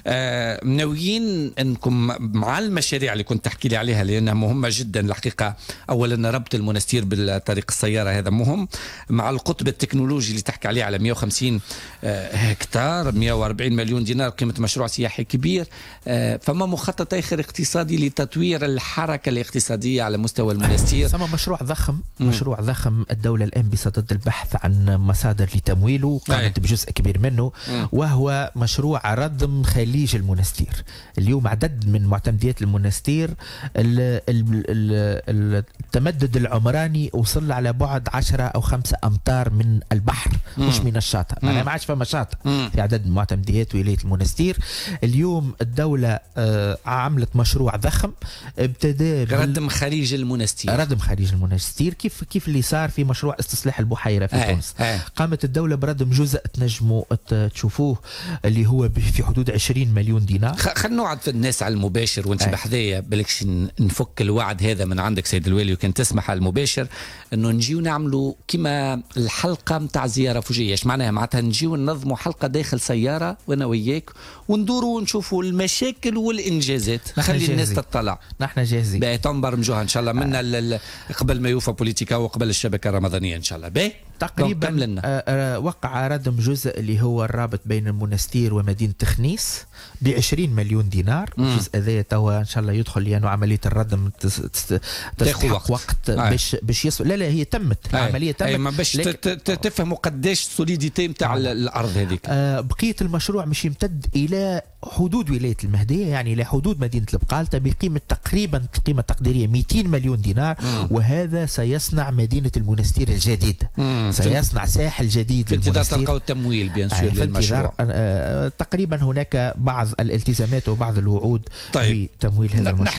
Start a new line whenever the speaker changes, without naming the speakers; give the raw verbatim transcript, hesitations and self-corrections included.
آه ناويين انكم مع المشاريع اللي كنت تحكي لي عليها لانها مهمه جدا الحقيقه. اولا ربط المنستير بالطريق السياره هذا مهم، مع القطب التكنولوجي اللي تحكي عليه على مئة وخمسين آه هكتار، مئة وأربعين مليون دينار قيمه مشروع سياحي كبير. آه فما مخطط اخر اقتصادي لتطوير الحركه الاقتصاديه على مستوى المنستير؟
سما مشروع ضخم م. مشروع ضخم الدوله الان بصدد البحث عن مصادر لتمويله، قامت بجزء كبير منه م. وهو مشروع ردم خليج المنستير. اليوم عدد من معتمديات المنستير التمدد العمراني وصل على بعد عشرة أو خمسة أمتار من البحر مم. مش من الشاطئ، معناها ما عادش فما شاطئ في عدد معتمديات ولاية المنستير. اليوم الدولة آه عملت مشروع ضخم ابتدى
ردم خليج المنستير.
ردم خليج المنستير كيف كيف اللي صار في مشروع استصلاح البحيرة في
آه.
تونس.
آه.
قامت الدولة بردم جزء تنجموا تشوفوه اللي هو في حدود عشرين مليون دينار.
خلينا نوعد في الناس على المباشر وانت آه. بحذايا بالكش نفك الوعد هذا من عندك سيد الوالي، وكان تسمح على المباشر انه نجيو نعملوا كما الحلقه متاع زياره فوجيه. ايش معناها؟ معناتها نجيو ننظموا حلقه داخل سياره وانا وياك وندوروا ونشوفوا المشاكل والانجازات، خلي الناس تطلع.
نحن جاهزين
باهي تنبرمجوها ان شاء الله منا قبل ما يوفى بوليتيكا وقبل الشبكه الرمضانيه ان شاء الله. باهي
تقريبا آه وقع ردم جزء اللي هو الرابط بين المنستير ومدينة تخنيس بعشرين مليون دينار. الجزء هذا توا ان شاء الله يدخل لانه عمليه الردم تستحق وقت, وقت آه. باش باش يصل. لا لا هي تمت آه. العمليه تمت
آه. باش تفهموا قداش السوليديتي نتاع آه. الارض هذيك.
آه بقيه المشروع مش يمتد الى حدود ولايه المهديه، يعني الى حدود مدينه البقالته بقيمه تقريبا القيمه التقديريه مئتين مليون دينار. مم. وهذا سيصنع مدينه المنستير الجديدة، مم. سيصنع ساحل جديد
في انتظار تلقاو التمويل بيان سور للمشروع.
آه تقريبا هناك بعض الالتزامات وبعض الوعود طيب. في تمويل هذا المشروع.